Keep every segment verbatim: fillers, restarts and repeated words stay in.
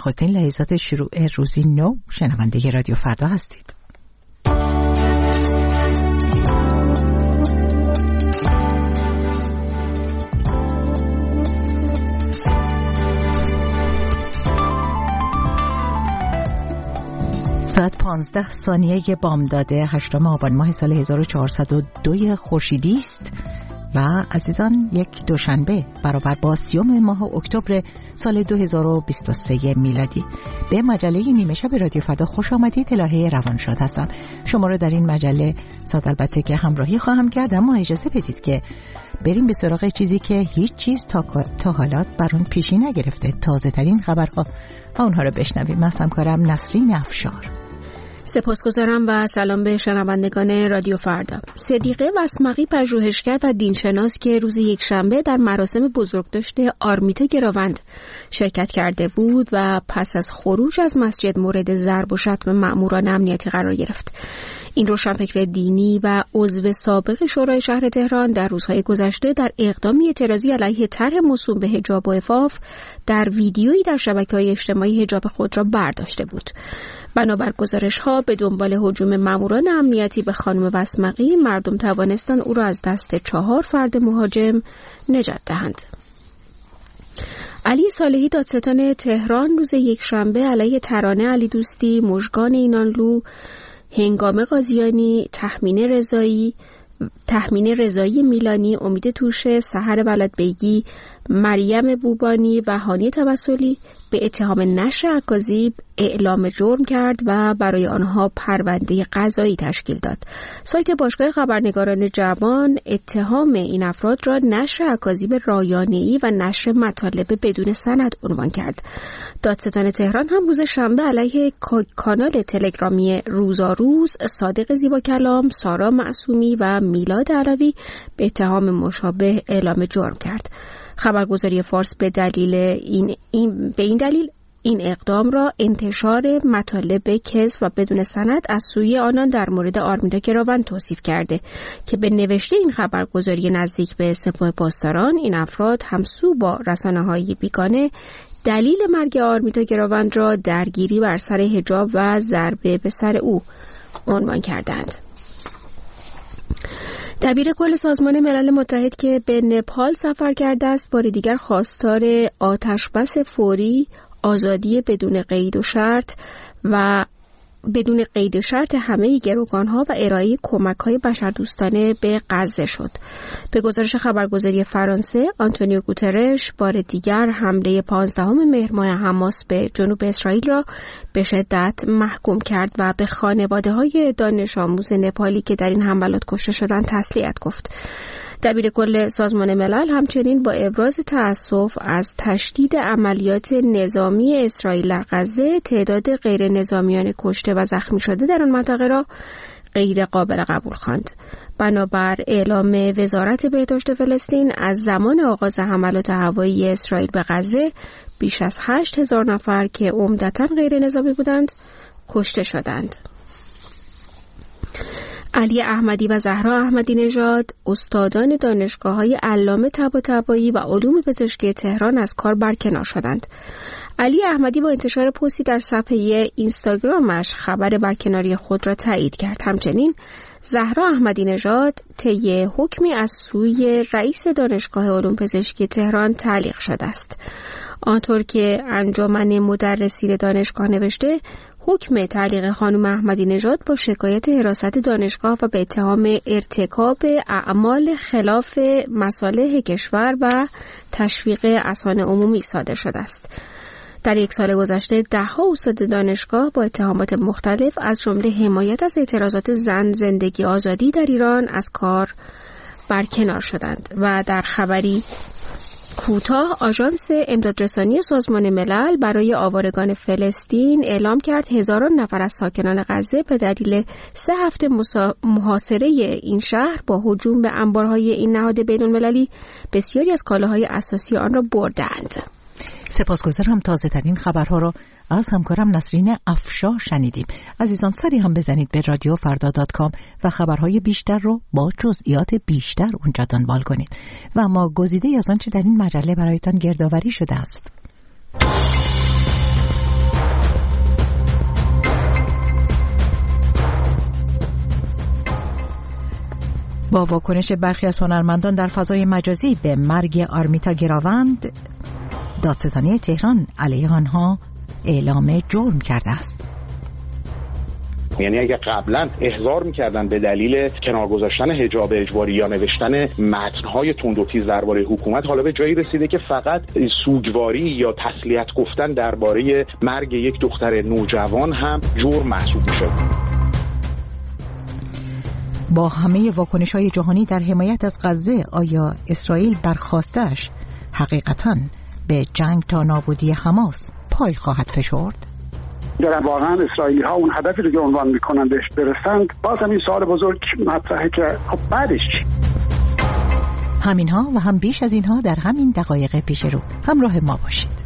نخستین لحظات شروع روزی نو شنونده رادیو فردا هستید. ساعت پانزده ثانیه بامداده هشتم آبان ماه سال هزار و چهارصد و دو خورشیدی است و عزیزان یک دوشنبه برابر با سیوم ماه اکتبر سال دو هزار و بیست و سه میلادی. به مجله نیمه شب رادیو فردا خوش آمدید. الهه روانشاد هستم. شما رو در این مجله ساعت البته که همراهی خواهم کرد، اما اجازه بدید که بریم به سراغ چیزی که هیچ چیز تا, تا حالات بر اون پیشی نگرفته. تازه ترین خبرها و اونها رو بشنویم. من همکارم نسرین افشار. سپاسگزارم و سلام به شنوندگان رادیو فردا. صدیقه وسمقی پژوهشگر و دینشناس که روز یکشنبه در مراسم بزرگداشت آرمیتا گراوند شرکت کرده بود و پس از خروج از مسجد مورد ضرب و شتم مأموران امنیتی قرار گرفت. این روشنفکر دینی و عضو سابق شورای شهر تهران در روزهای گذشته در اقدامی اعتراضی علیه طرح موسوم به حجاب و عفاف در ویدیویی در شبکه‌های اجتماعی حجاب خود را برداشته بود. بنابر گزارش‌ها به دنبال هجوم ماموران امنیتی به خانم وسمقی، مردم توانستند او را از دست چهار فرد مهاجم نجات دهند. علی صالحی دادستان تهران روز یکشنبه علیه ترانه علی دوستی، مژگان اینانلو، هنگام قاضیانی، تحمینه رضایی، تحمینه رضایی میلانی، امید توشه، سحر بلدبیگی، مریم بوبانی و هانی توسلی به اتهام نشر اکاذیب اعلام جرم کرد و برای آنها پرونده قضایی تشکیل داد. سایت باشگاه خبرنگاران جوان اتهام این افراد را نشر اکاذیب رایانه‌ای و نشر مطالب بدون سند عنوان کرد. دادستان تهران هم روز شنبه علیه کانال تلگرامی روزاروز، صادق زیبا کلام، سارا معصومی و میلاد علوی به اتهام مشابه اعلام جرم کرد. خبرگزاری فارس به دلیل این, این به این دلیل این اقدام را انتشار مطالب کذب و بدون سند از سوی آنان در مورد آرمیتا گراوند توصیف کرده که به نوشته این خبرگزاری نزدیک به سپاه پاسداران، این افراد همسو با رسانه‌های بیگانه دلیل مرگ آرمیتا گراوند را درگیری بر سر حجاب و ضربه به سر او عنوان کردند. دبیر کل سازمان ملل متحد که به نپال سفر کرده است، بار دیگر خواستار آتشبس فوری، آزادی بدون قید و شرط و بدون قید و شرط همه گروگانها و ارائه کمک‌های بشردوستانه به غزه شد. به گزارش خبرگزاری فرانسه، آنتونیو گوترش بار دیگر حمله پانزدهم مهر ماه حماس به جنوب اسرائیل را به شدت محکوم کرد و به خانواده‌های دانش آموز نپالی که در این حملات کشته شدند تسلیت گفت. دبیر کل سازمان ملل همچنین با ابراز تأسف از تشدید عملیات نظامی اسرائیل در غزه، تعداد غیر نظامیان کشته و زخمی شده در آن منطقه را غیر قابل قبول خواند. بنابر اعلام وزارت بهداشت فلسطین، از زمان آغاز حملات هوایی اسرائیل به غزه بیش از هشت هزار نفر که عمدتاً غیر نظامی بودند کشته شدند. علی احمدی و زهرا احمدی نژاد، استادان دانشگاه‌های علامه طباطبایی و علوم پزشکی تهران از کار برکنار شدند. علی احمدی با انتشار پستی در صفحه اینستاگرامش خبر برکناری خود را تایید کرد. همچنین زهرا احمدی نژاد طی حکمی از سوی رئیس دانشگاه علوم پزشکی تهران تعلیق شده است. آنطور که انجمن مدرسین دانشگاه نوشته، حکم تعلیق خانم احمدی نژاد با شکایت حراست دانشگاه و به اتهام ارتکاب اعمال خلاف مصالح کشور و تشویق اذهان عمومی صادر شده است. در یک سال گذشته ده‌ها استاد دانشگاه با اتهامات مختلف از جمله حمایت از اعتراضات زن، زندگی، آزادی در ایران از کار برکنار شدند. و در خبری کوتاه، آژانس امدادرسانی سازمان ملل برای آوارگان فلسطین اعلام کرد هزاران نفر از ساکنان غزه به دلیل سه هفته محاصره این شهر با هجوم به انبارهای این نهاد بین‌المللی بسیاری از کالاهای اساسی آن را بردند. سپاسگزارم. تازه ترین خبرها را از همکارم نسرین افشار شنیدیم. عزیزان سری هم بزنید به رادیو فردا دات کام و خبرهای بیشتر رو با جزئیات بیشتر اونجا دنبال کنید. و ما گزیده از آنچه در این مجله برایتان گردآوری شده است. با واکنش برخی از هنرمندان در فضای مجازی به مرگ آرمیتا گراوند، دادستانی تهران علیه آنها اعلام جرم کرده است. یعنی اگه قبلا احضار می‌کردن به دلیل کنار گذاشتن حجاب اجباری یا نوشتن متن‌های تند و تیز درباره حکومت، حالا به جایی رسیده که فقط سوگواری یا تسلیت گفتن درباره مرگ یک دختر نوجوان هم جرم محسوب میشه. با همه واکنش‌های جهانی در حمایت از غزه، آیا اسرائیل برخاسته‌اش حقیقتاً به جنگ تا نابودی حماس پای خواهد فشرد؟ دارن واقعا اسرائیلی ها اون هدفی رو که عنوان میکنن بهش برسند؟ باز هم این سوال بزرگ مطرحه که خب بعدش چی؟ همینها و هم بیش از اینها در همین دقایق پیش رو همراه ما باشید.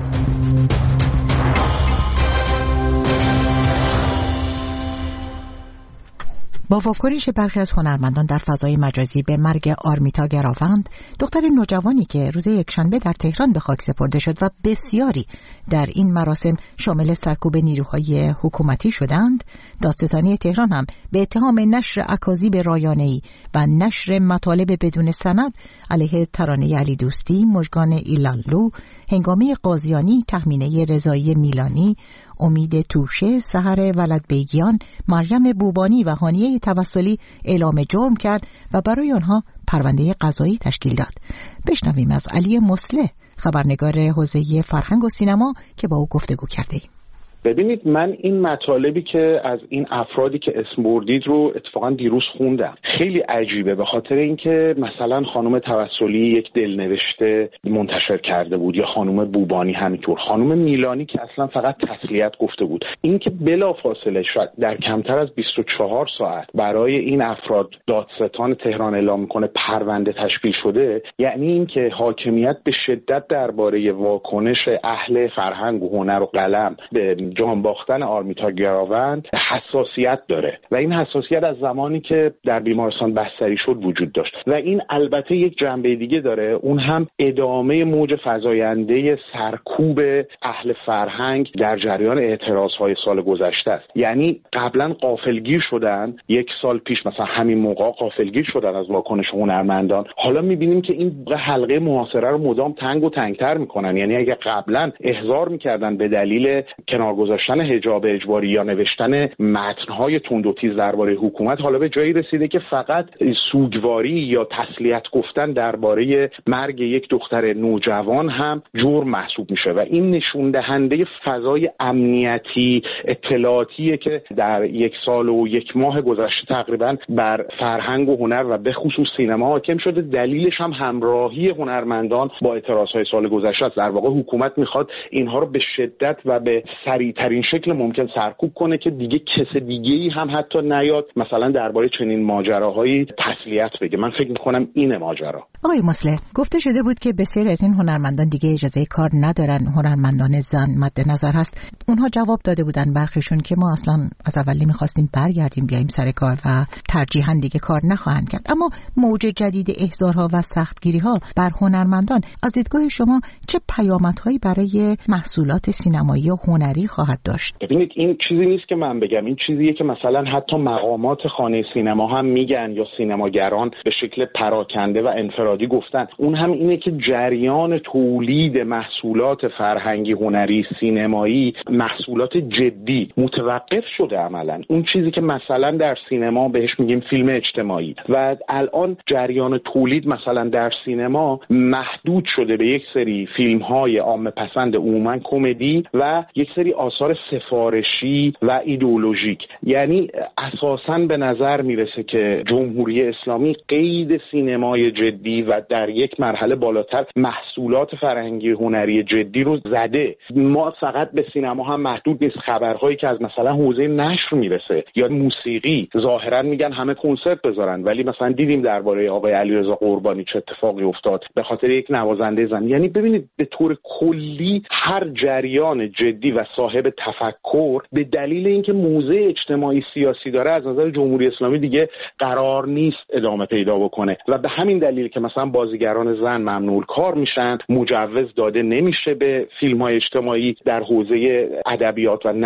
با واکنش برخی از هنرمندان در فضای مجازی به مرگ آرمیتا گراوند، دختر نوجوانی که روز یکشنبه در تهران به خاک سپرده شد و بسیاری در این مراسم شامل سرکوب نیروهای حکومتی شدند، دادستانی تهران هم به اتهام نشر اکاذیب رایانه‌ای و نشر مطالب بدون سند علیه ترانه علی دوستی، مژگان ایلالو، هنگامه قاضیانی، تهمینه رضایی میلانی، امید توشه، سحر ولدبیگیان، مریم بوبانی و هانیه توسلی اعلام جرم کرد و برای آنها پرونده قضایی تشکیل داد. بشنویم از علی مصلح، خبرنگار حوزه فرهنگ و سینما، که با او گفتگو کرده ایم. ببینید، من این مطالبی که از این افرادی که اسم بردید رو اتفاقا دیروز خوندم. خیلی عجیبه، به خاطر اینکه مثلا خانم توسلی یک دلنوشته منتشر کرده بود، یا خانم بوبانی همینطور، خانم میلانی که اصلا فقط تسلیت گفته بود. این که بلافاصله شاید در کمتر از بیست و چهار ساعت برای این افراد دادستان تهران اعلام میکنه پرونده تشکیل شده، یعنی اینکه حاکمیت به شدت درباره واکنش اهل فرهنگ و هنر و قلم به جان باختن آرمیتا گراوند حساسیت داره و این حساسیت از زمانی که در بیمارستان بستری شد وجود داشت و این البته یک جنبه دیگه داره، اون هم ادامه موج فزاینده سرکوب اهل فرهنگ در جریان اعتراضهای سال گذشته است. یعنی قبلا غافلگیر شدن، یک سال پیش مثلا همین موقع غافلگیر شدن از واکنش هنرمندان، حالا میبینیم که این حلقه محاصره رو مدام تنگ و تنگتر میکنن. یعنی اگه قبلا احضار میکردن به دلیل کنار گذاشتن حجاب اجباری یا نوشتن متن‌های تند و تیز درباره حکومت، حالا به جایی رسیده که فقط سوگواری یا تسلیت گفتن درباره مرگ یک دختر نوجوان هم جرم محسوب میشه و این نشون دهنده فضای امنیتی اطلاعاتیه که در یک سال و یک ماه گذشته تقریبا بر فرهنگ و هنر و به خصوص سینما حاکم شده. دلیلش هم همراهی هنرمندان با اعتراضهای سال گذشته است. در واقع حکومت میخواد اینها رو به شدت و به سریعترین شکل ممکن سرکوب کنه که دیگه کس دیگه‌ای هم حتی نیاد مثلا درباره چنین ماجراهایی تسلیت بگه. من فکر می‌کنم این ماجرا. آقای مصلح، گفته شده بود که بسیار از این هنرمندان دیگه اجازه کار ندارن، هنرمندان زن مد نظر هست. اونها جواب داده بودن برخیشون که ما اصلا از اول نمی‌خواستیم برگردیم بیایم سر کار و ترجیحاً دیگه کار نخواهند کرد. اما موج جدید احضارها و سختگیری‌ها بر هنرمندان از دیدگاه شما چه پیامدهایی برای محصولات سینمایی و هنری خواهد داشت؟ ببینید، این چیزی نیست که من بگم، این چیزیه که مثلا حتی مقامات خانه سینما هم میگن یا سینماگران به شکل پراکنده و انفرادی گفتن. اون هم اینه که جریان تولید محصولات فرهنگی، هنری، سینمایی، محصولات جدی متوقف شده عملاً. اون چیزی که مثلا در سینما بهش میگیم فیلم اجتماعی و الان جریان تولید مثلا در سینما محدود شده به یک سری فیلم‌های عامه پسند، عموماً کمدی و یک سری آثار سفارشی و ایدئولوژیک. یعنی اساساً به نظر میرسه که جمهوری اسلامی قید سینمای جدی و در یک مرحله بالاتر محصولات فرهنگی هنری جدی رو زده. ما فقط به سینما هم محدود نیست، خبرهایی که از مثلا حوزه نشر میرسه یا موسیقی، ظاهرا میگن همه کنسرت بذارن، ولی مثلا دیدیم درباره آقای علیرضا قربانی چه اتفاقی افتاد به خاطر یک نوازنده زن. یعنی ببینید، به طور کلی هر جریان جدی و صاحب تفکر به دلیل اینکه موضع اجتماعی سیاسی داره از نظر جمهوری اسلامی دیگه قرار نیست ادامه پیدا بکنه و به همین دلیل که مثلا بازیگران زن ممنوع کار میشن، مجوز داده نمیشه به فیلم‌های اجتماعی در حوزه ادبیات و نشر،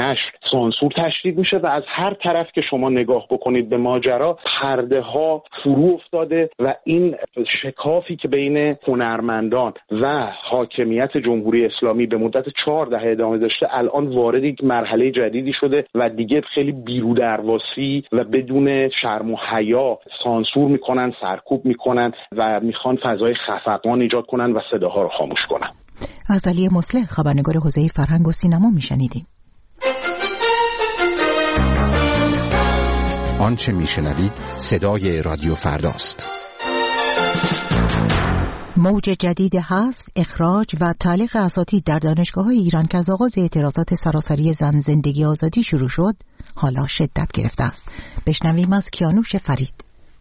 سانسور تشدید میشه و از هر طرف که شما نگاه بکنید به ماجرا پرده ها فرو افتاده و این شکافی که بین هنرمندان و حاکمیت جمهوری اسلامی به مدت چهار دهه ادامه داشته الان وارد یک مرحله جدیدی شده و دیگه خیلی بیرودرواسی و بدون شرم و حیا سانسور میکنن، سرکوب میکنن و میخوان فضای خفقان ایجاد کنن و صداها رو خاموش کنن. از علی مصلح خبرنگار حوزه فرهنگ و سینما میشنیدیم. آنچه میشنوید صدای رادیو فرداست. موج جدید حذف، اخراج و تعلیق اساتید در دانشگاه‌های ایران که از آغاز اعتراضات سراسری زن زندگی آزادی شروع شد، حالا شدت گرفته است. بشنویم از کیانوش فرید.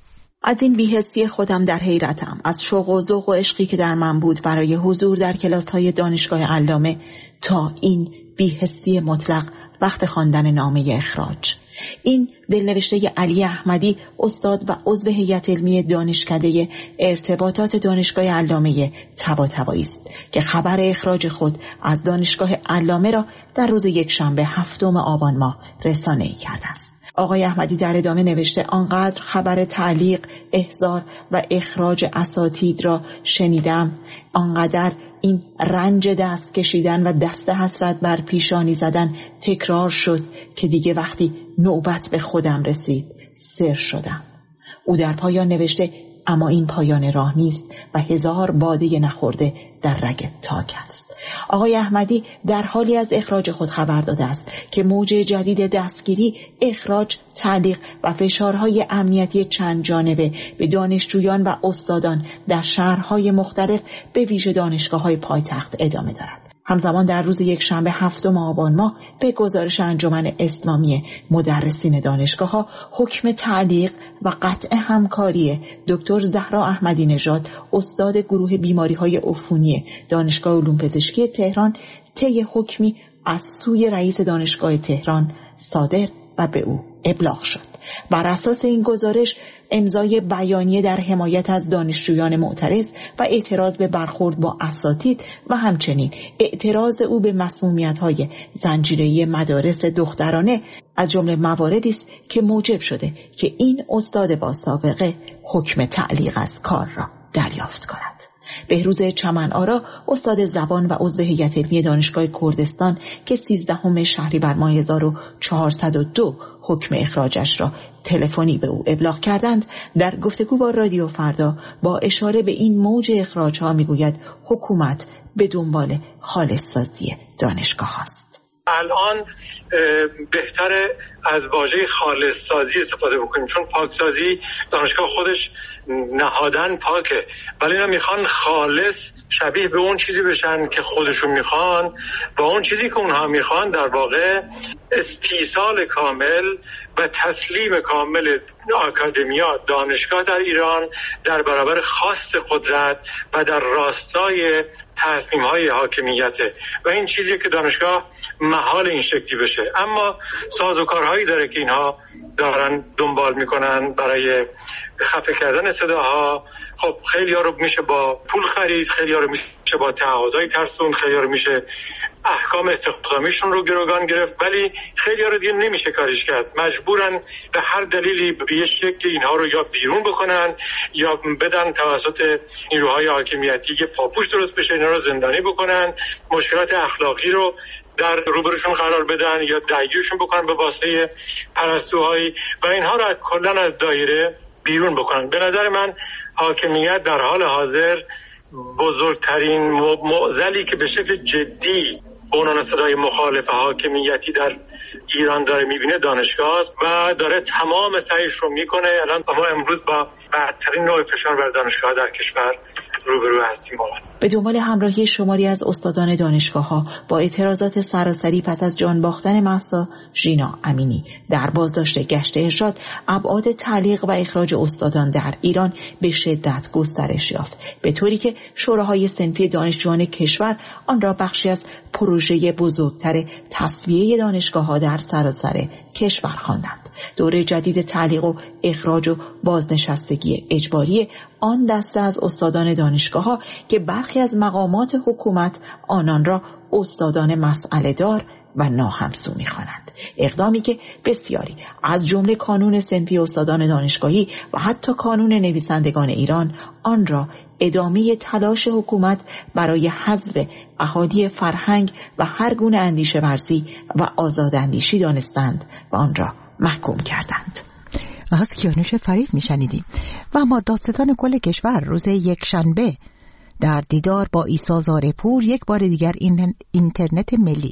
از این بی‌حسی خودم در حیرتم، از شوق و ذوق و عشقی که در من بود برای حضور در کلاس‌های دانشگاه علامه تا این بی‌حسی مطلق وقت خواندن نامه اخراج. این دلنوشته علی احمدی، استاد و عضو هیئت علمی دانشکده ارتباطات دانشگاه علامه طباطبایی است که خبر اخراج خود از دانشگاه علامه را در روز یکشنبه هفتم آبان ماه رسانه‌ای کرده است. آقای احمدی در ادامه نوشته آنقدر خبر تعلیق، احضار و اخراج اساتید را شنیدم، آنقدر این رنج دست کشیدن و دست حسرت بر پیشانی زدن تکرار شد که دیگه وقتی نوبت به خودم رسید سر شدم. او در پایان نوشته اما این پایان راه نیست و هزار باده نخورده در رگ تاک است. آقای احمدی در حالی از اخراج خود خبر داده است که موج جدید دستگیری، اخراج، تعلیق و فشارهای امنیتی چند جانبه به دانشجویان و استادان در شهرهای مختلف به ویژه دانشگاه‌های پایتخت ادامه دارد. همزمان در روز یکشنبه هفتم آبان ماه به گزارش انجمن اسلامی مدرسین دانشگاه‌ها حکم تعلیق و قطع همکاری دکتر زهرا احمدی نژاد، استاد گروه بیماری‌های عفونی دانشگاه علوم پزشکی تهران، طی حکمی از سوی رئیس دانشگاه تهران صادر و به او ابلاغ شد. بر اساس این گزارش امضای بیانیه در حمایت از دانشجویان معترض و اعتراض به برخورد با اساتید و همچنین اعتراض او به مسمومیت‌های زنجیره‌ای مدارس دخترانه از جمله مواردی است که موجب شده که این استاد با سابقه حکم تعلیق از کار را دریافت کند. بهروز چمن آرا، استاد زبان و عضو هیئت علمی دانشگاه کردستان که سیزدهم شهریور ماه هزار و چهارصد و دو حکم اخراجش را تلفنی به او ابلاغ کردند، در گفتگو با رادیو فردا با اشاره به این موج اخراج‌ها میگوید حکومت به دنبال خالص‌سازی دانشگاه است. الان بهتره از واژه خالص سازی استفاده بکنیم، چون پاکسازی دانشگاه خودش نهادن پاکه، ولی اینا میخوان خالص شبیه به اون چیزی بشن که خودشون میخوان و اون چیزی که اونها میخوان در واقع استیصال کامل و تسلیم کامل آکادمیا دانشگاه در ایران در برابر خواست قدرت و در راستای تصمیم‌های حاکمیته و این چیزی که دانشگاه محال این شکلی بشه. اما سازوکارهایی داره که اینها دارن دنبال میکنن برای خفه کردن صداها. خب خیلی ها رو میشه با پول خرید، خیلی ها رو میشه با تعهدهای ترسون، خیلی ها رو میشه احکام استخدامیشون رو گروگان گرفت، ولی خیلی ها رو دیگه نمیشه کاریش کرد. مجبورن به هر دلیلی به یه شکل اینها رو یا بیرون بکنن یا بدن توسط نیروهای حاکمیتی که پاپوش درست بشه اینا رو زندانی بکنن، مشکلات اخلاقی رو در روبروشون قرار بدن یا درگیرشون بکنن به واسطه پرستوهایی و اینها رو کلا از دایره بیرون بکنن. به نظر من حاکمیت در حال حاضر بزرگترین معضلی که به شکل جدی بنان صدای مخالف حاکمیتی در ایران داره میبینه دانشگاه است و داره تمام سعیش رو میکنه. الان ما امروز با بدترین نوع فشار بر دانشگاه در کشور روبرو هستیم. به دنبال همراهی شماری از استادان دانشگاه‌ها با اعتراضات سراسری پس از جان باختن مهسا ژینا امینی در بازداشت گشت ارشاد، ابعاد تعلیق و اخراج استادان در ایران به شدت گسترش یافت، به طوری که شوراهای صنفی دانشجویان کشور آن را بخشی از پروژه بزرگتر تصفیه دانشگاه‌ها در سراسر کشور خواندند. دوره جدید تعلیق و اخراج و بازنشستگی اجباری آن دسته از استادان دانشگاه‌ها که برخی از مقامات حکومت آنان را استادان مسئله دار و ناهمسو می‌خوانند. اقدامی که بسیاری از جمله کانون صنفی استادان دانشگاهی و حتی کانون نویسندگان ایران آن را ادامه تلاش حکومت برای حذف احادی فرهنگ و هر گونه اندیشه ورزی و آزاد اندیشی دانستند و آن را محکوم کردند. از کیانوش فرید میشنیدیم. و اما دادستان کل کشور روز یک شنبه در دیدار با عیسی زارپور یک بار دیگر این اینترنت ملی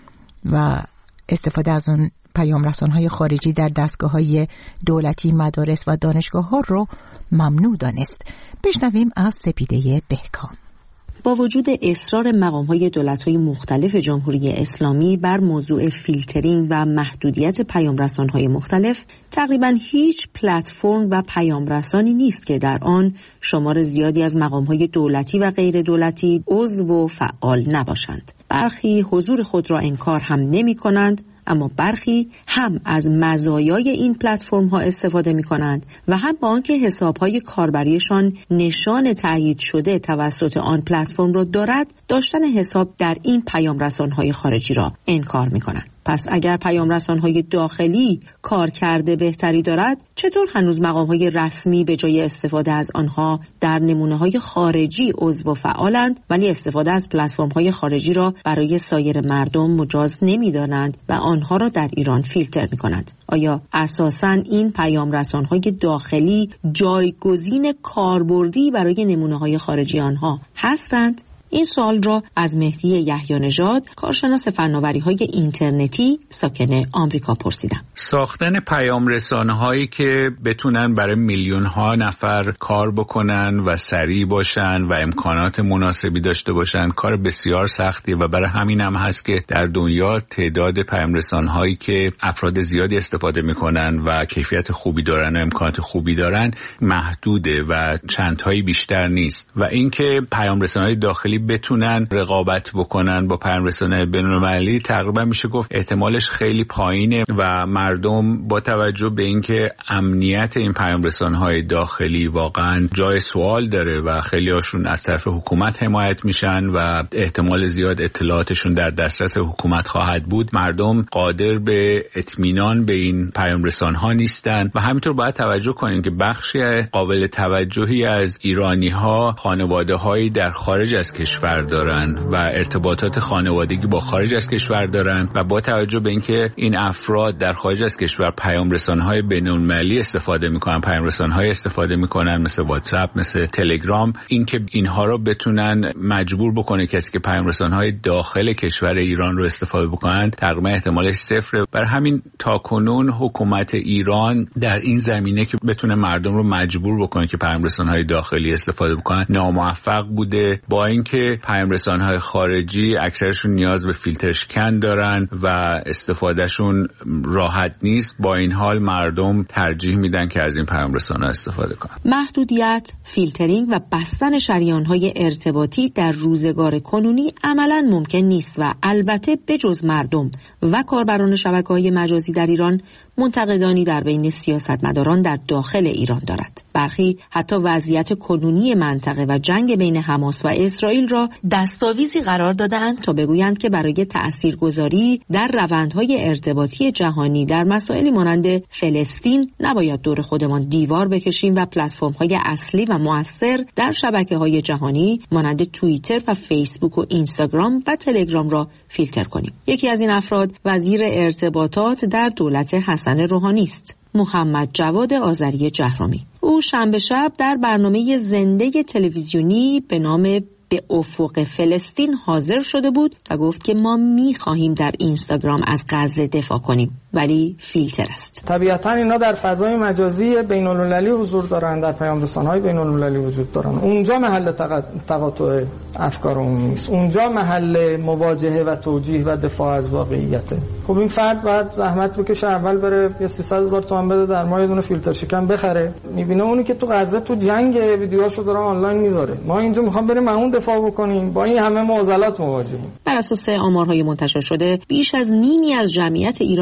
و استفاده از اون پیام رسان‌های خارجی در دستگاه‌های دولتی، مدارس و دانشگاه‌ها رو ممنوع دانست. بشنویم از سپیده بهکام. با وجود اصرار مقام‌های دولت‌های مختلف جمهوری اسلامی بر موضوع فیلترینگ و محدودیت پیام‌رسان‌های مختلف، تقریباً هیچ پلتفرم و پیام‌رسانی نیست که در آن شمار زیادی از مقام‌های دولتی و غیر دولتی عضو و فعال نباشند. برخی حضور خود را انکار هم نمی‌کنند، اما برخی هم از مزایای این پلتفرم ها استفاده می کنند و هم با آنکه حساب های کاربریشان نشان تایید شده توسط آن پلتفرم را دارد، داشتن حساب در این پیام رسان های خارجی را انکار می کنند. پس اگر پیام رسان های داخلی کار کرده بهتری دارد، چطور هنوز مقام های رسمی به جای استفاده از آنها در نمونه های خارجی عضو و فعالند، ولی استفاده از پلتفرم های خارجی را برای سایر مردم مجاز نمی دانند و آنها را در ایران فیلتر می کنند؟ آیا اساساً این پیام رسان های داخلی جایگزین کاربردی برای نمونه های خارجی آنها هستند؟ این سوال را از مهدی یحیی نژاد، کارشناس فناوری‌های اینترنتی ساکن آمریکا پرسیدم. ساختن پیام رسانه‌هایی که بتونن برای میلیون‌ها نفر کار بکنن و سریع باشن و امکانات مناسبی داشته باشن کار بسیار سختیه و برای همین هم هست که در دنیا تعداد پیام رسانه‌هایی که افراد زیادی استفاده می‌کنن و کیفیت خوبی دارن و امکانات خوبی دارن محدوده و چند تایی بیشتر نیست و اینکه پیام رسانه‌های داخلی بتونن رقابت بکنن با پیام رسانه‌های بین‌المللی تقریبا میشه گفت احتمالش خیلی پایینه و مردم با توجه به اینکه امنیت این پیام رسانه‌های داخلی واقعا جای سوال داره و خیلی هاشون از طرف حکومت حمایت میشن و احتمال زیاد اطلاعاتشون در دسترس حکومت خواهد بود، مردم قادر به اطمینان به این پیام رسانه‌ها نیستن و همینطور باید توجه کنیم که بخشی قابل توجهی از ایرانی‌ها خانواده‌هایی در خارج از کشور دارن و ارتباطات خانوادگی با خارج از کشور دارن و با توجه به اینکه این افراد در خارج از کشور پیام رسانه‌های بین‌المللی استفاده می‌کنن، پیام رسانه‌های استفاده می‌کنن مثل واتساپ، مثل تلگرام، اینکه اینها رو بتونن مجبور بکنه کسی که پیام رسانه‌های داخل کشور ایران رو استفاده بکنن تقریبا احتمالش صفره. برای همین تاکنون حکومت ایران در این زمینه که بتونه مردم رو مجبور بکنه که پیام رسانه‌های داخلی استفاده بکنن ناموفق بوده، با اینکه پیام رسانه‌های خارجی اکثرشون نیاز به فیلتر شکن دارن و استفادهشون راحت نیست، با این حال مردم ترجیح میدن که از این پیام رسانه‌ها استفاده کنن. محدودیت، فیلترینگ و بستن شریان‌های ارتباطی در روزگار کنونی عملاً ممکن نیست و البته بجز مردم و کاربران شبکه‌های مجازی در ایران، منتقدانی در بین سیاستمداران در داخل ایران دارد. برخی حتی وضعیت کنونی منطقه و جنگ بین حماس و اسرائیل را دستاویزی قرار دادند تا بگویند که برای تأثیرگذاری در روندهای ارتباطی جهانی در مسائلی مانند فلسطین نباید دور خودمان دیوار بکشیم و پلتفرم‌های اصلی و مؤثر در شبکه‌های جهانی مانند توییتر و فیسبوک و اینستاگرام و تلگرام را فیلتر کنیم. یکی از این افراد وزیر ارتباطات در دولت حسن روحانی است، محمد جواد آذری جهرومی. او شنبه شب در برنامه زنده تلویزیونی به نام به افق فلسطین حاضر شده بود و گفت که ما می‌خواهیم در اینستاگرام از غزه دفاع کنیم ولی فیلتر است. طبیعتاً اینا در فضای مجازی بین‌المللی حضور دارن، در پیام رسانه‌های بین‌المللی وجود دارن. اونجا محل تقاطع افکار عمومی است. اونجا محل مواجهه و توجیه و دفاع از واقعیته. خب این فرد باید زحمت بکشه، اول بره یه سیصد هزار تومان بده در ماه یه دونه فیلتر شکن بخره. می‌بینه اونی که تو غزه تو جنگ ویدیوهاشو داره آنلاین میذاره. ما اینجا می‌خوام بریم اون دفاع بکنیم، با این همه معضلات مواجهیم. بر اساس آمارهای منتشر شده بیش از نیمی از جمعیت ایران در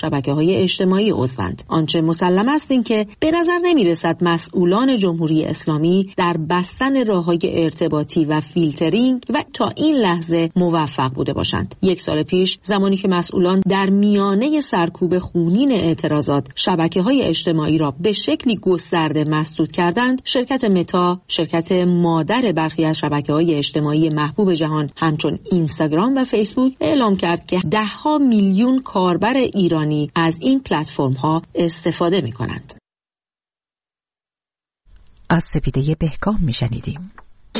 شبکه‌های اجتماعی عضوند. آنچه مسلم است این که به نظر نمی‌رسد مسئولان جمهوری اسلامی در بستن راه‌های ارتباطی و فیلترینگ و تا این لحظه موفق بوده باشند. یک سال پیش زمانی که مسئولان در میانه سرکوب خونین اعتراضات شبکه‌های اجتماعی را به شکلی گسترده مسدود کردند، شرکت متا، شرکت مادر برخی از شبکه‌های اجتماعی محبوب جهان همچون اینستاگرام و فیسبوک، اعلام کرد که ده‌ها میلیون کاربر ایرانی از این پلتفرم‌ها استفاده می‌کنند. از سپیده بهکام می‌شنیدیم.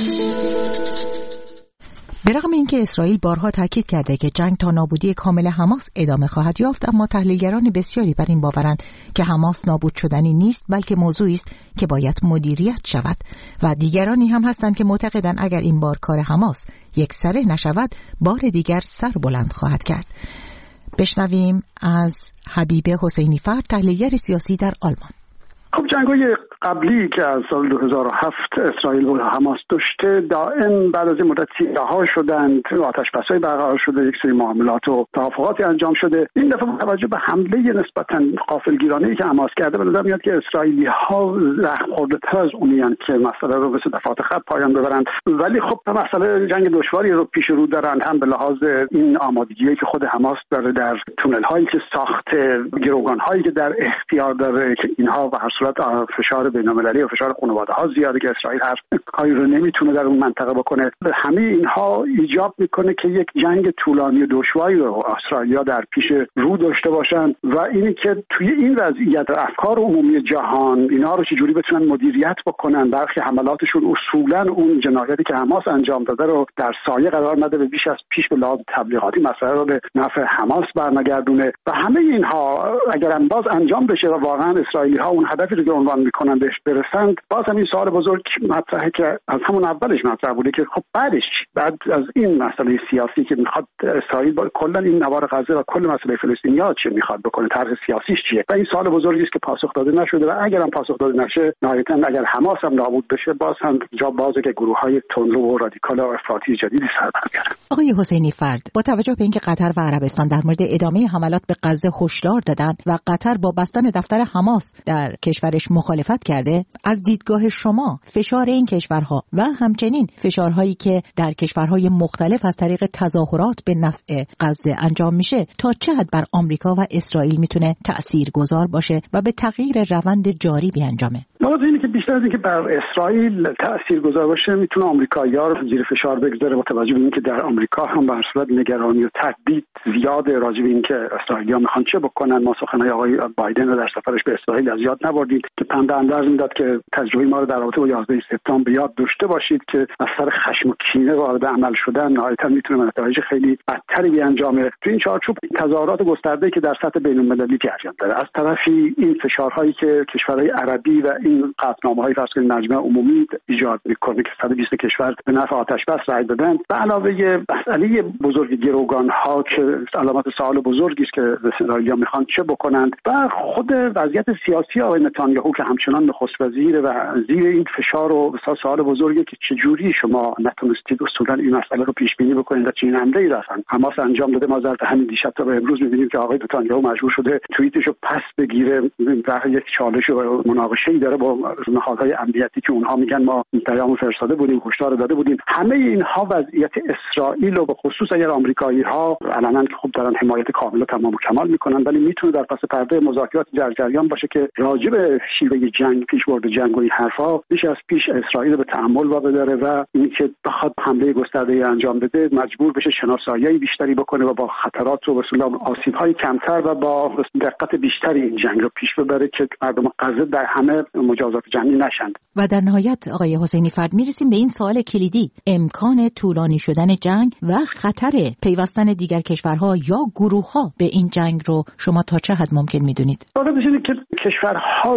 برغم اینکه اسرائیل بارها تاکید کرده که جنگ تا نابودی کامل حماس ادامه خواهد یافت، اما تحلیلگران بسیاری بر این باورند که حماس نابود شدنی نیست، بلکه موضوعی است که باید مدیریت شود و دیگرانی هم هستند که معتقدند اگر این بار کار حماس یکسره نشود، بار دیگر سر بلند خواهد کرد. بشنویم از حبیب حسینی فرد، تحلیلگر سیاسی در آلمان. خب جنگ‌های قبلی که از سال دو هزار و هفت اسرائیل و حماس داشته دائم بعد از این مدت رها شدند، آتش‌بس‌های برقرار شده، یک سری معاملات و توافقاتی انجام شده. این دفعه با توجه به حمله نسبتاً غافلگیرانه‌ای که حماس کرده به نظر میاد که اسرائیلی‌ها زخم خورده‌تر از اونیان که مسئله رو به دفعات خط پایان ببرند. ولی خب مسئله جنگ دشواری رو پیش رو دارند، هم به لحاظ این آمادگی‌ای که خود حماس داره در تونل‌هایی که ساخته، گروگان‌هایی که در اختیار داره که اینها به هر صورت فشار بین‌المللی و فشار خانواده‌ها زیاده که اسرائیل هر کاری رو نمیتونه در اون منطقه بکنه. همه اینها ایجاب میکنه که یک جنگ طولانی و دشواری رو اسرائیلیا در پیش رو داشته باشن و اینی که توی این وضعیت افکار عمومی جهان اینا رو چجوری بتونن مدیریت بکنن. برخی حملاتشون اصولا اون جنایتی که حماس انجام داده رو در سایه قرار نده و بیش از پیش به لحاظ تبلیغاتی مسئله رو به نفع حماس برنگردونه و همه اینها اگر هم باز انجام بشه و واقعا اسرائیلی‌ها اون هدفی رو که عنوان میکنن بهش برسند، باز هم این سوال بزرگ مطرحه که از همون اولش مطرح بوده که خب بعدش بعد از این مسئله سیاسی که میخواد اسرائیل با کلا این نوار غزه و کل مسئله فلسطینیا چه میخواد بکنه، طرح سیاسیش چیه؟ و این سوال بزرگی است که پاسخ داده نشده و اگر هم پاسخ داده نشه، نهایتاً اگر حماس هم نابود بشه، باز هم جا بازه که گروه‌های تندرو و رادیکال و افراطی جدیدی سر برگردن. آقای حسینی فرد، با توجه به اینکه قطر و عربستان در مورد ادامه حملات به غزه هشدار دادن و قطر با بستن دفتر حماس در کشورش مخالفت کرده، از دیدگاه شما فشار این کشورها و همچنین فشارهایی که در کشورهای مختلف از طریق تظاهرات به نفع غزه انجام میشه تا چه حد بر آمریکا و اسرائیل میتونه تاثیرگذار باشه و به تغییر روند جاری بیانجامه؟ موضوع اینه که بیشتر از اینکه بر اسرائیل تاثیرگذار باشه میتونه آمریکایی‌ها رو زیر فشار بگذاره با توجه به اینکه در آمریکا هم به هر صورت نگرانی و تردید زیاد راجع به اینکه اسرائیلی‌ها میخوان چه بکنن. ما سخنهای آقای بایدن رو در سفرش به اسرائیل از یاد نبردید که پند اندرز میداد که تجربه ما رو در رابطه با یازده سپتامبر به یاد داشته باشید که از سر خشم و کینه وارد عمل شدن نهایتاً میتونه نتایج خیلی بدتری بیانجامه. تو این چارچوب تظاهرات گسترده‌ای که در سطح بین‌المللی جریان داره، از طرفی این فشارهایی که کشورهای عربی و این قطعنامه‌های فرض کنید مجمع عمومی ایجاد می‌کنه که صد و بیست کشور به نفع آتش‌بس رأی دادن، به علاوه مسئله بزرگ گروگان‌ها که علامت سوال بزرگی است که اسرائیلی‌ها می‌خوان چه بکنند و خود وضعیت سیاسی آقای نتانیاهو که همچنان نخست وزیر و زیر این فشار و سوال بزرگی که چجوری شما نتونستید اصولا این مسئله رو پیش بینی بکنید و چنین حمله‌ای رفتن حماس انجام داده. ما ظرف همین دیشب تا به امروز می‌بینیم که آقای نتانیاهو مجبور شده توییتشو پس بگیره و یک چالش و مناقشه‌ای داره با نهادهای امنیتی که اونها میگن ما پیام فرستاده بودیم، هشدار داده بودیم. همه اینها وضعیت اسرائیل و به خصوص اگر آمریکایی‌ها علنا که خوب دارن حمایت کامل و تمام و کمال میکنن، ولی میتونه در پس پرده مذاکرات در جریان باشه که راجع به شیوه جنگ، پیشبرد جنگ و این حرفا بیش از پیش اسرائیل به تأمل واگذاره و اینکه بخواد حمله گسترده‌ای انجام بده مجبور بشه شناسایی بیشتری بکنه و با خطرات و اصولا آسیب‌های کمتر و با دقت بیشتری این جنگ رو پیش ببره که مردم غزه در همه مجازات جنگی نشند. و در نهایت آقای حسینی فرد میرسیم به این سوال کلیدی: امکان طولانی شدن جنگ و خطر پیوستن دیگر کشورها یا گروه‌ها به این جنگ رو شما تا چه حد ممکن میدونید؟ واقعا اینه که کشورها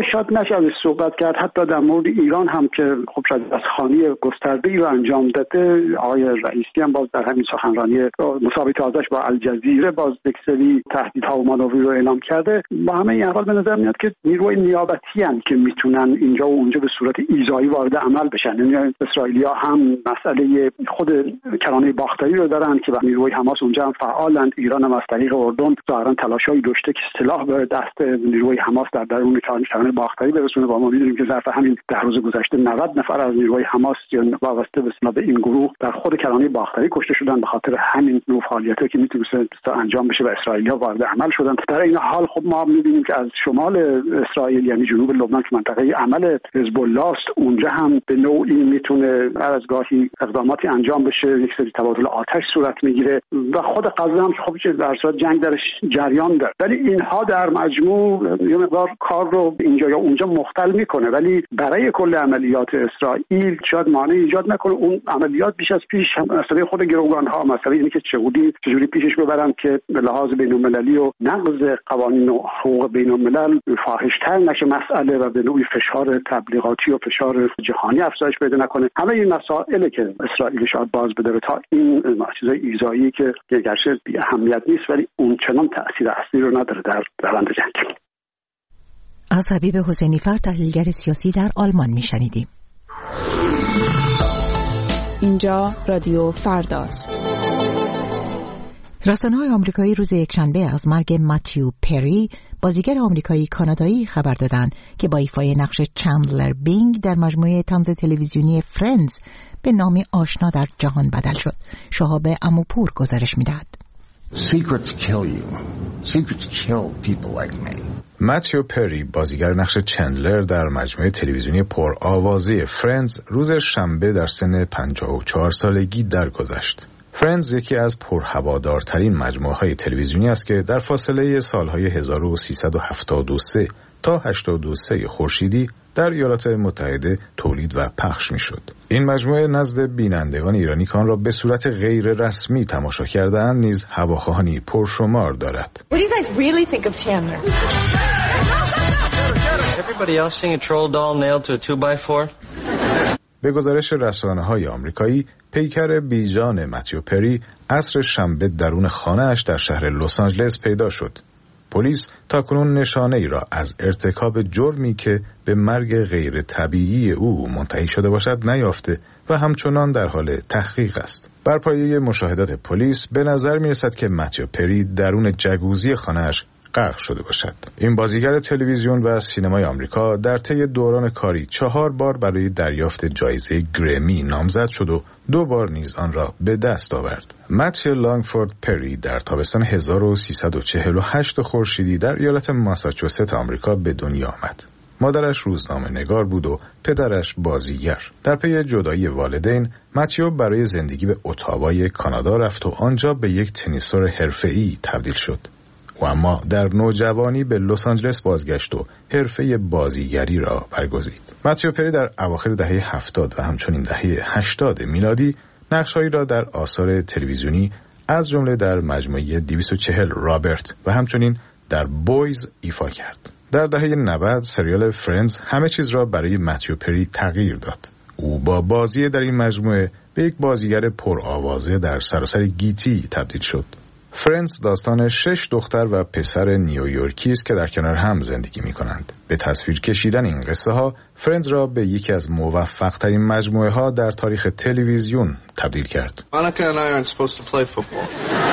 شاید نشه از صحبت کرد. حتی در مورد ایران هم که خب شاید از خانی گسترده‌ای رو انجام داده، آقای رئیسی هم باز در همین سخنرانی مسابقه تازه‌اش با الجزیره باز یک سری تهدیدها و مانوری رو اعلام کرده. با همه این احوال به نظر میاد که نیروی نیابتی ان که میتونن اینجا و اونجا به صورت ایذایی وارد عمل بشن. یعنی اسرائیلی‌ها هم مسئله خود کرانه باختری رو دارن که نیروی حماس اونجا هم فعالند. ایران هم از طریق اردن ظاهرا تلاشایی داشته که سلاح به دست نیروی حماس در درون کرانه باختری برسونه. با ما می‌دونیم که ظرف همین ده روز گذشته نود نفر از نیروی حماس یا وابسته به این گروه در خود کرانه باختری کشته شدن به خاطر همین نوع فعالیتی که میتونست انجام بشه و اسرائیلی‌ها وارد عمل شدن. در این حال خب ما می‌بینیم که از شمال اسرائیل یعنی جنوب لبنان که منطقه عمل حزب الله است، اونجا هم به نوعی میتونه هر از گاهی اقداماتی انجام بشه، یک سری تبادل آتش صورت میگیره و خود غزه هم خب چه در صورت جنگ درش جریان داره. ولی اینها در مجموع یه مقدار کار رو اینجا یا اونجا مختل میکنه، ولی برای کل عملیات اسرائیل شاید مانع ایجاد نکنه. اون عملیات بیش از پیش مسئله خود گروگان‌ها، مسئله اینه که چجوری چجوری پیشش ببرن که به لحاظ بین‌المللی و نقض قوانین و حقوق بین‌الملل فاحش‌تر نشه مسئله و به نوعی فشار تبلیغاتی و فشار جهانی افزایش پیدا نکنه. همه این مسائلی که اسرائیل شاید باز بده تا این چیزای ایذایی که گرچه بی اهمیت نیست ولی اون چنان تأثیر اصلی رو نداره در روند جنگ. از حبیب حسینی فر، تحلیلگر سیاسی در آلمان میشنیدیم. اینجا رادیو فرداست. رسانه‌های آمریکایی روز یکشنبه از مرگ متیو پری، بازیگر آمریکایی کانادایی، خبر دادند که با ایفای نقش چندلر بینگ در مجموعه طنز تلویزیونی فرندز به نامی آشنا در جهان بدل شد. شهاب اموپور گزارش می‌دهد. Secrets kill you. Secrets kill people like me. متیو پری، بازیگر نقش چندلر در مجموعه تلویزیونی پرآوازه فرندز، روز شنبه در سن پنجاه و چهار سالگی درگذشت. فرندز یکی از پرهوادارترین مجموعه‌های تلویزیونی است که در فاصله سالهای هزار و سیصد و هفتاد و سه تا هشتاد و سه خورشیدی در ایالات متحده تولید و پخش می‌شد. این مجموعه نزد بینندگان ایرانی که آن را به صورت غیر رسمی تماشا کرده‌اند نیز هواخواهانی پرشمار دارد. What do you guys really think of Chandler? Everybody else seeing a troll doll nailed to a two by four? به گزارش رسانه‌های آمریکایی، پیکر بیجان متیو پری عصر شنبه درون خانه‌اش در شهر لس آنجلس پیدا شد. پلیس تاکنون نشانه‌ای را از ارتکاب جرمی که به مرگ غیر طبیعی او منتهی شده باشد نیافته و همچنان در حال تحقیق است. بر پایه مشاهدات پلیس به نظر می‌رسد که متیو پری درون جگوزی خانه‌اش غرق شده باشد. این بازیگر تلویزیون و سینمای آمریکا در طی دوران کاری چهار بار برای دریافت جایزه گرمی نامزد شد و دو بار نیز آن را به دست آورد. متیو لانگفورد پری در تابستان هزار و سیصد و چهل و هشت خورشیدی در ایالت ماساچوست آمریکا به دنیا آمد. مادرش روزنامه‌نگار بود و پدرش بازیگر. در پی جدایی والدین، متیو برای زندگی به اتاوای کانادا رفت و آنجا به یک تنیسور حرفه‌ای تبدیل شد. و اما در نوجوانی به لس آنجلس بازگشت و حرفه بازیگری را برگزید. متیو پری در اواخر دهه هفتاد و همچنین دهه هشتاد میلادی نقش‌هایی را در آثار تلویزیونی از جمله در مجموعه دویست و چهل رابرت و همچنین در بویز ایفا کرد. در دهه نود سریال فرندز همه چیز را برای متیو پری تغییر داد. او با بازی در این مجموعه به یک بازیگر پرآوازه در سراسر گیتی تبدیل شد. فرندز داستان شش دختر و پسر نیویورکی است که در کنار هم زندگی می کنند. به تصویر کشیدن این قصه ها فرندز را به یکی از موفق ترین مجموعه ها در تاریخ تلویزیون تبدیل کرد. Monica and I aren't supposed to play football.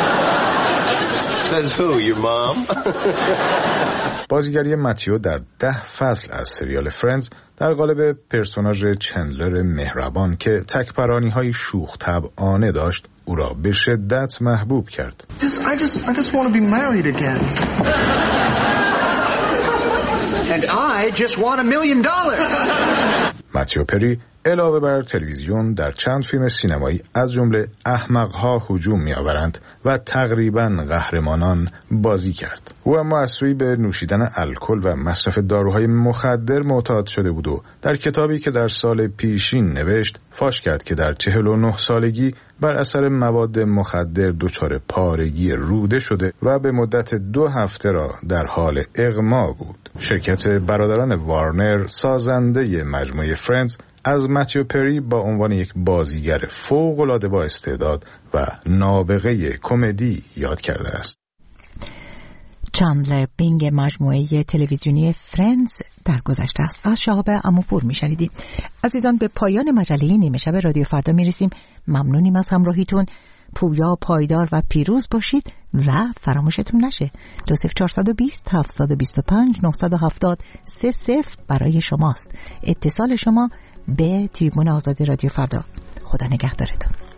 Says who, your mom? بازیگری متیو در ده فصل از سریال فرندز در قالب پرسوناژ چندلر مهربان که تکپرانی های شوخ طبعانه داشت او را به شدت محبوب کرد. Just, I just, I just want to be married again. And I just want a million dollars. متیو پری علاوه بر تلویزیون در چند فیلم سینمایی از جمله احمقها هجوم می‌آورند و تقریباً قهرمانان بازی کرد. او اما از سوی به نوشیدن الکل و مصرف داروهای مخدر معتاد شده بود و در کتابی که در سال پیشین نوشت فاش کرد که در چهل و نه سالگی بر اثر مواد مخدر دچار پارگی روده شده و به مدت دو هفته را در حال اغما بود. شرکت برادران وارنر سازنده مجموعه فرندز از متیو پری با عنوان یک بازیگر فوق‌العاده با استعداد و نابغه کمدی یاد کرده است. چندلر بینگ مجموعه تلویزیونی فرندز در گذشته است. از شهاب اموپور می‌شنیدیم. عزیزان، به پایان مجله نیمه شب رادیو فردا می‌رسیم. ممنونیم از همراهیتون. پویا، پایدار و پیروز باشید و فراموشتون نشه دو صفر چهارصد و بیست هفتصد و بیست و پنج نهصد و هفتاد سه صفر برای شماست. اتصال شما به تریبون آزادی رادیو فردا. خدا نگهدارتون.